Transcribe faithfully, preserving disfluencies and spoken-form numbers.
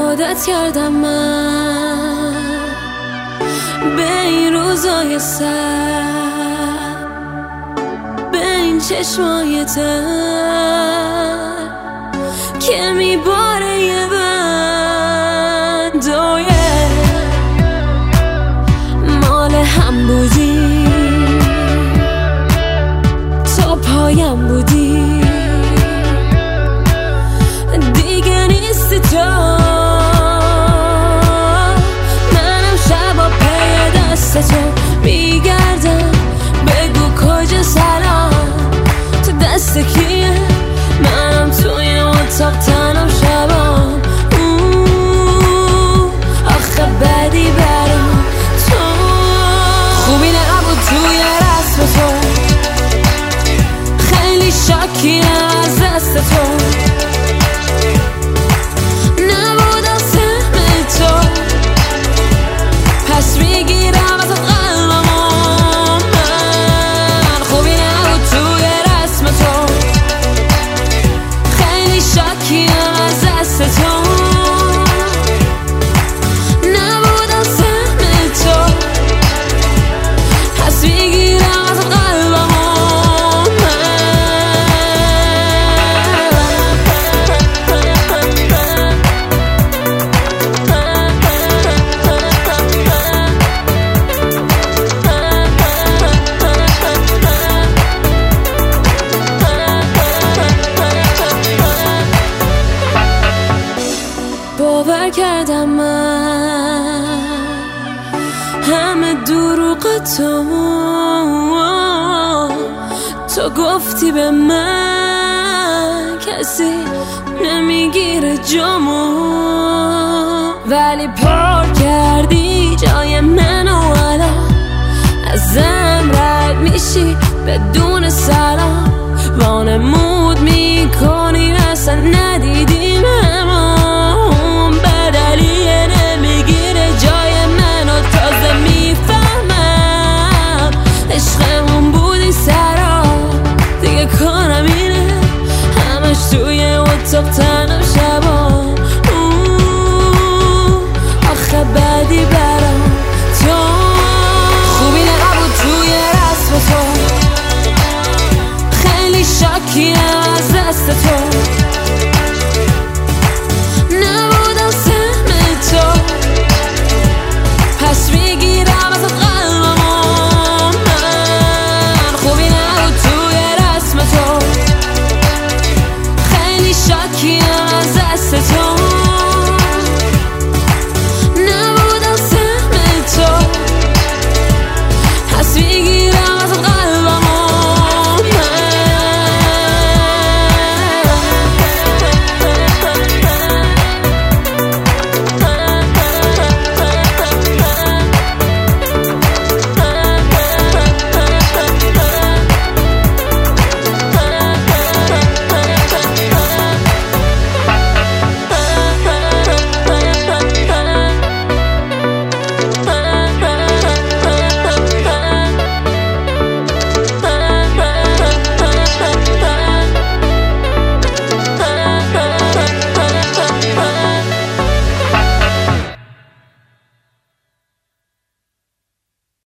عادت کردم من به این روزای سر، به این چشمای تر که میباره یه بند و یه مال هم بودی، تا پایم بودی، دیگه نیستی تو. منم شبا پی دست تو میگردم، بگو کجا سلام، تو دست کیه؟ منم توی اتاق تنم شبام، آخه بدی برام تو. خوبی نبود توی رسم تو، خیلی شاکیرم از دست تو. نبودم سهم تو، پس میگیرم از قلبمو من. خوبی نبود توی رسم تو، خیلی شاکیرم از دست تو. نبودم سهم تو، پس میگیرم از قلبمو باور کردم من همه دروغ تو، تو گفتی به من کسی نمیگیره جامو، ولی پر کردی جای منو. الان ازم رد میشی بدون سلام، وانمود میکنی اصلا ندیدیم همون. بدلیه نمیگیره جای منو، تازه میفهمم عشقمون بودی سرا. دیگه کارم اینه همش توی اتاق تنم شبا، آخه بدی برام